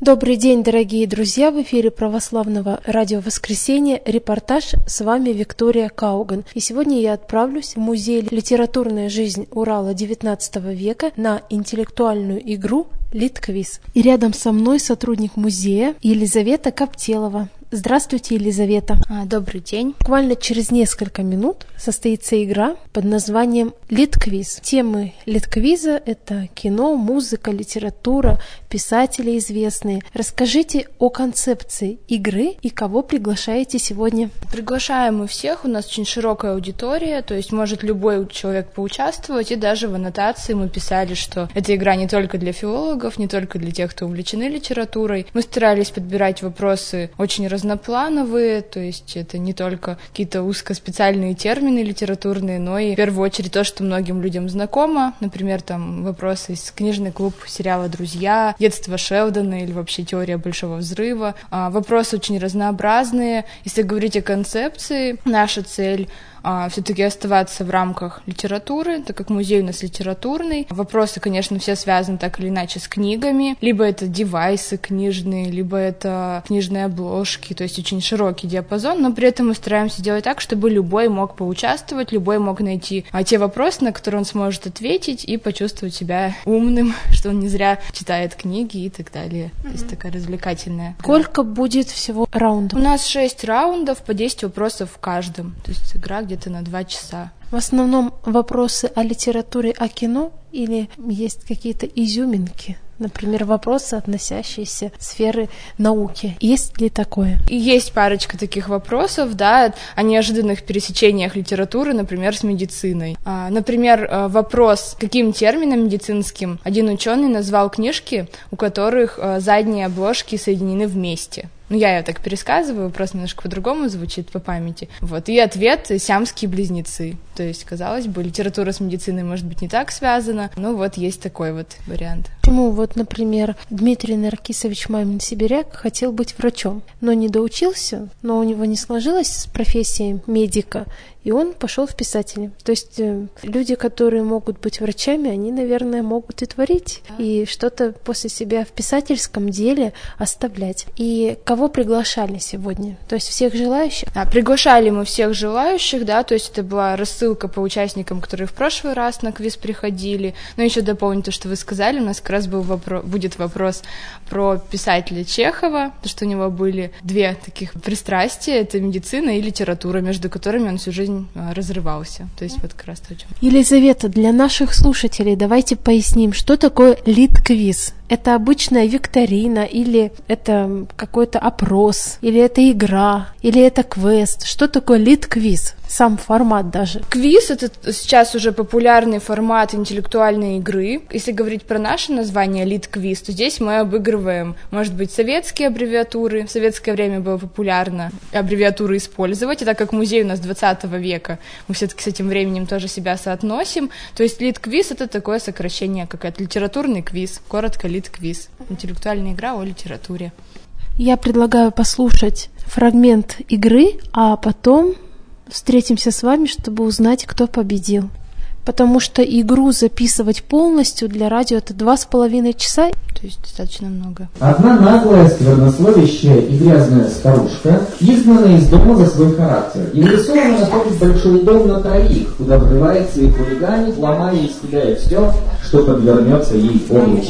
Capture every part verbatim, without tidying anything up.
Добрый день, дорогие друзья! В эфире Православного радио «Воскресенье». Репортаж. С вами Виктория Кауган. И сегодня я отправлюсь в музей «Литературная жизнь Урала девятнадцатого века» на интеллектуальную игру «Литквиз». И рядом со мной сотрудник музея Елизавета Коптелова. Здравствуйте, Елизавета. А, добрый день. Буквально через несколько минут состоится игра под названием «Литквиз». Темы литквиза — это кино, музыка, литература, писатели известные. Расскажите о концепции игры и кого приглашаете сегодня. Приглашаем мы всех, у нас очень широкая аудитория, то есть может любой человек поучаствовать, и даже в аннотации мы писали, что эта игра не только для филологов, не только для тех, кто увлечены литературой. Мы старались подбирать вопросы очень разноплановые, то есть это не только какие-то узкоспециальные термины литературные, но и в первую очередь то, что многим людям знакомо, например, там вопросы из книжный клуб сериала «Друзья», детство Шелдона или вообще теория Большого взрыва. А, вопросы очень разнообразные. Если говорить о концепции, наша цель а, все-таки оставаться в рамках литературы, так как музей у нас литературный. Вопросы, конечно, все связаны так или иначе с книгами. Либо это девайсы книжные, либо это книжные обложки, то есть очень широкий диапазон, но при этом мы стараемся делать так, чтобы любой мог поучаствовать, любой мог найти а, те вопросы, на которые он сможет ответить и почувствовать себя умным, что он не зря читает книги и так далее. Mm-hmm. То есть такая развлекательная. Сколько будет всего раундов? У нас шесть раундов, по десять вопросов в каждом. То есть игра где-то на два часа. В основном вопросы о литературе, о кино или есть какие-то изюминки? Например, вопросы, относящиеся к сфере науки. Есть ли такое? Есть парочка таких вопросов, да, о неожиданных пересечениях литературы, например, с медициной. А, например, вопрос, каким термином медицинским один ученый назвал книжки, у которых задние обложки соединены вместе. Ну, я ее так пересказываю, просто немножко по-другому звучит по памяти. Вот. И ответ — сиамские близнецы. То есть, казалось бы, литература с медициной, может быть, не так связана, но вот есть такой вот вариант. Почему вот, например, Дмитрий Наркисович Мамин-Сибиряк хотел быть врачом, но не доучился, но у него не сложилось с профессией медика, и он пошел в писатели. То есть э, люди, которые могут быть врачами, они, наверное, могут и творить, и что-то после себя в писательском деле оставлять. И кого приглашали сегодня? То есть всех желающих? Да, приглашали мы всех желающих, да, то есть это была рассылка по участникам, которые в прошлый раз на квиз приходили. Но еще дополнить то, что вы сказали, у нас как раз был вопро- будет вопрос про писателя Чехова, то, что у него были две таких пристрастия, это медицина и литература, между которыми он всю жизнь разрывался. То есть вот как раз то, о чем. Елизавета, для наших слушателей давайте поясним, что такое литквиз. Это обычная викторина, или это какой-то опрос, или это игра, или это квест. Что такое литквиз? Сам формат даже. Квиз — это сейчас уже популярный формат интеллектуальной игры. Если говорить про наше название литквиз, то здесь мы обыгрываем, может быть, советские аббревиатуры. В советское время было популярно аббревиатуры использовать, и так как музей у нас двадцатого века, мы все-таки с этим временем тоже себя соотносим. То есть литквиз — это такое сокращение, какая-то литературный квиз, коротко литквиз. Интеллектуальная игра о литературе. Я предлагаю послушать фрагмент игры, а потом встретимся с вами, чтобы узнать, кто победил. Потому что игру записывать полностью для радио — это два с половиной часа. То есть достаточно много. Одна наглая, сквернословящая и грязная старушка изгнана из дома за свой характер. И нарисована находит большой дом на троих, куда врывается и хулиганит, ломая и съедая все, что подвернется ей под руку.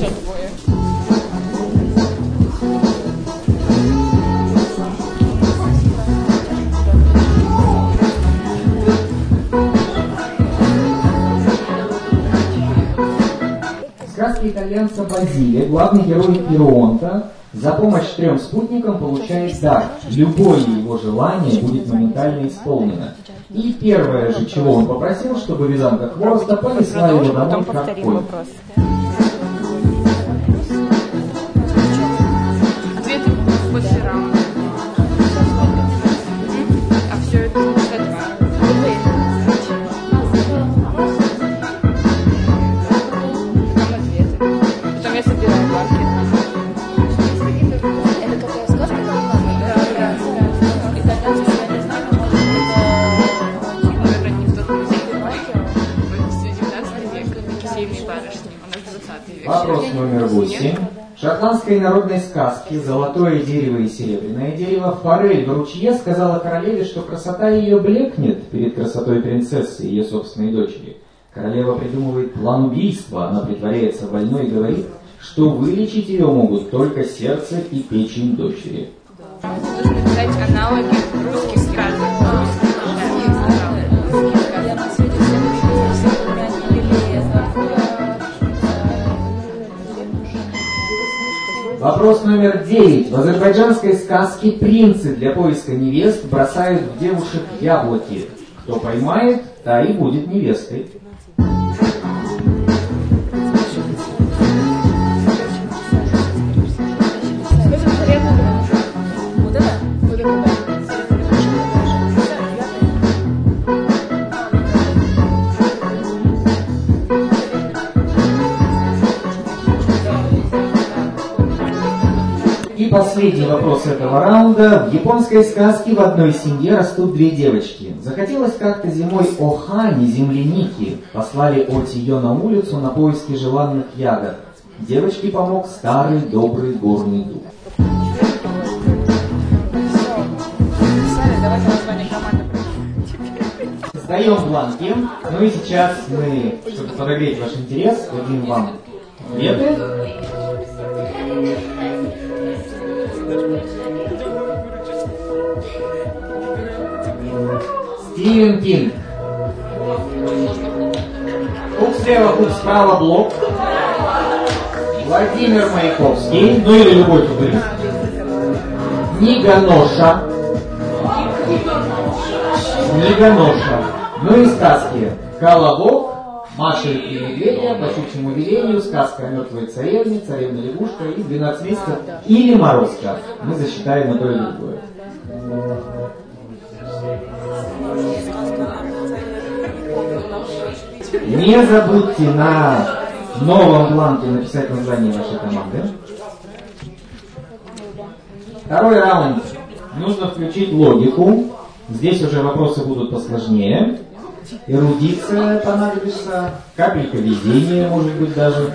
Сказка итальянца Базилия, главный герой Пионта, за помощь трем спутникам получает дар. Любое его желание будет моментально исполнено. И первое же, чего он попросил, чтобы вязанка хвороста понесла его домой как конь. Ответы после раунда. А все это после два. Вопрос номер восемь. В шотландской народной сказке «Золотое дерево и серебряное дерево» форель в ручье сказала королеве, что красота ее блекнет перед красотой принцессы, ее собственной дочери. Королева придумывает план убийства, она притворяется больной и говорит, что вылечить ее могут только сердце и печень дочери. Нужно писать аналоги русских сказок. Вопрос номер девять. В азербайджанской сказке принцы для поиска невест бросают в девушек яблоки. Кто поймает, та и будет невестой. И последний вопрос этого раунда. В японской сказке в одной семье растут две девочки. Захотелось как-то зимой охани, земляники. Послали Оти ее на улицу на поиски желанных ягод. Девочке помог старый добрый горный дух. Сдаем бланки. Ну и сейчас мы, чтобы подогреть ваш интерес, дадим вам ответы. Стивен Кинг. Хук слева, хук справа, блок. Владимир Маяковский, ну или любой футболист. Книга-ноша. Книга-ноша. Ну и сказки. Колобок, Маша и Медведя, по щучьему велению, сказка о мертвой царевне, царевна-лягушка и двенадцать месяцев или Морозко. Мы засчитаем и то, и другое. Не забудьте на новом бланке написать название вашей команды. Второй раунд. Нужно включить логику. Здесь уже вопросы будут посложнее. Эрудиция понадобится, капелька везения, может быть, даже.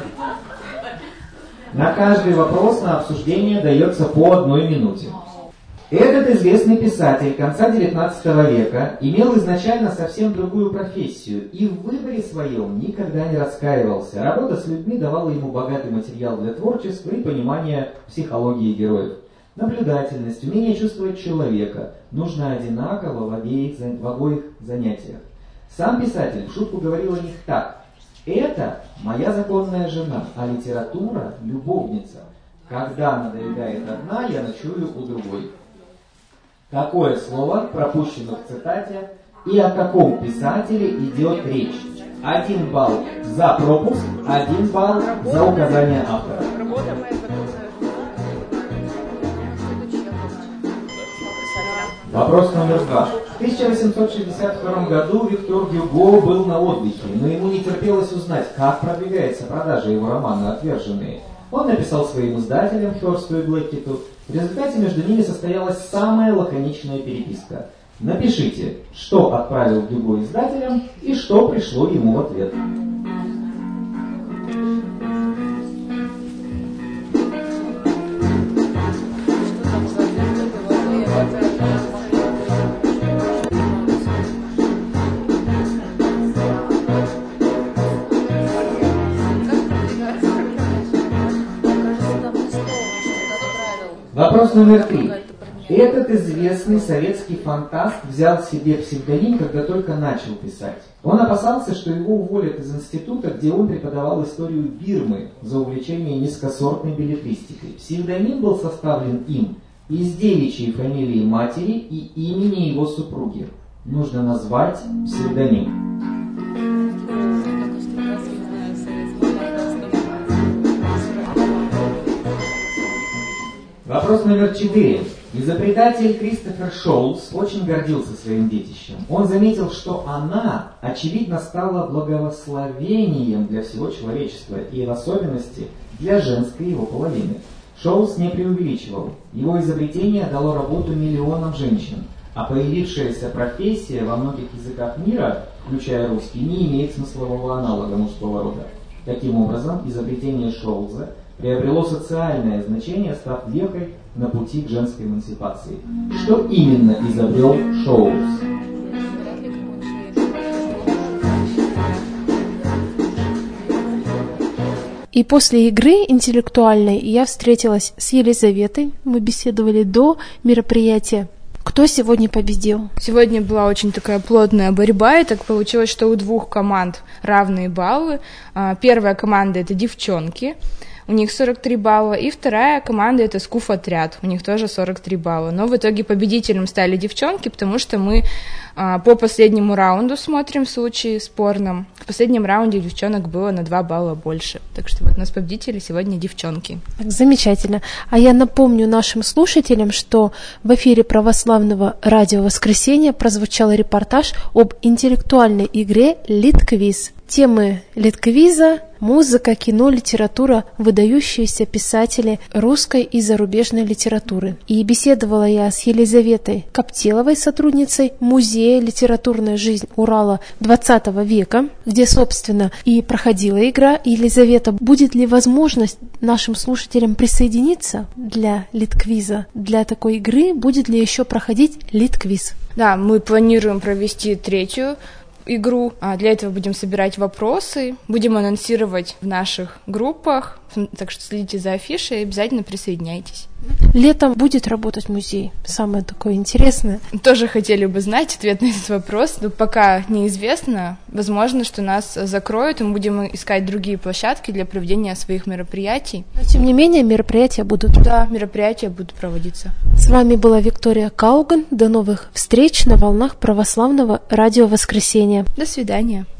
На каждый вопрос на обсуждение дается по одной минуте. Этот известный писатель конца девятнадцатого века имел изначально совсем другую профессию и в выборе своем никогда не раскаивался. Работа с людьми давала ему богатый материал для творчества и понимания психологии героев. Наблюдательность, умение чувствовать человека нужно одинаково в обеих, в обоих занятиях. Сам писатель в шутку говорил о них так. Это моя законная жена, а литература – любовница. Когда надоедает одна, я ночую у другой. Какое слово пропущено в цитате и о каком писателе идет речь? Один балл за пропуск, один балл за указание автора. Вопрос номер два. В тысяча восемьсот шестьдесят втором году Виктор Гюго был на отдыхе, но ему не терпелось узнать, как продвигается продажа его романа «Отверженные». Он написал своим издателям, Хёрсту и Блэккету. В результате между ними состоялась самая лаконичная переписка. Напишите, что отправил Гюго издателям и что пришло ему в ответ. Вопрос номер три. Этот известный советский фантаст взял себе псевдоним, когда только начал писать. Он опасался, что его уволят из института, где он преподавал историю Бирмы за увлечение низкосортной беллетристикой. Псевдоним был составлен им из девичьей фамилии матери и имени его супруги. Нужно назвать псевдоним. Вопрос номер четыре. Изобретатель Кристофер Шоулс очень гордился своим детищем. Он заметил, что она, очевидно, стала благословением для всего человечества и в особенности для женской его половины. Шоулс не преувеличивал. Его изобретение дало работу миллионам женщин, а появившаяся профессия во многих языках мира, включая русский, не имеет смыслового аналога мужского рода. Таким образом, изобретение Шоулза приобрело социальное значение, став вехой на пути к женской эмансипации. Что именно изобрел Шоулс? И после игры интеллектуальной я встретилась с Елизаветой. Мы беседовали до мероприятия. Кто сегодня победил? Сегодня была очень такая плотная борьба, и так получилось, что у двух команд равные баллы. Первая команда — это девчонки, у них сорок три балла, и вторая команда — это Скуф-отряд, у них тоже сорок три балла. Но в итоге победителем стали девчонки, потому что мы а, по последнему раунду смотрим в случае спорном. В последнем раунде девчонок было на два балла больше. Так что вот у нас победители сегодня девчонки. Так, замечательно. А я напомню нашим слушателям, что в эфире православного радио «Воскресенье» прозвучал репортаж об интеллектуальной игре «Литквиз». Темы литквиза – музыка, кино, литература, выдающиеся писатели русской и зарубежной литературы. И беседовала я с Елизаветой Коптеловой, сотрудницей Музея «Литературная жизнь Урала двадцатого века», где, собственно, и проходила игра. Елизавета, будет ли возможность нашим слушателям присоединиться для литквиза, для такой игры? Будет ли еще проходить литквиз? Да, мы планируем провести третью игру. А для этого будем собирать вопросы, будем анонсировать в наших группах, так что следите за афишей и обязательно присоединяйтесь. Летом будет работать музей. Самое такое интересное. Тоже хотели бы знать ответ на этот вопрос, но пока неизвестно. Возможно, что нас закроют, и мы будем искать другие площадки для проведения своих мероприятий. Но, тем не менее, мероприятия будут. Да, мероприятия будут проводиться. С вами была Виктория Кауган. До новых встреч на волнах православного радио «Воскресенье». До свидания.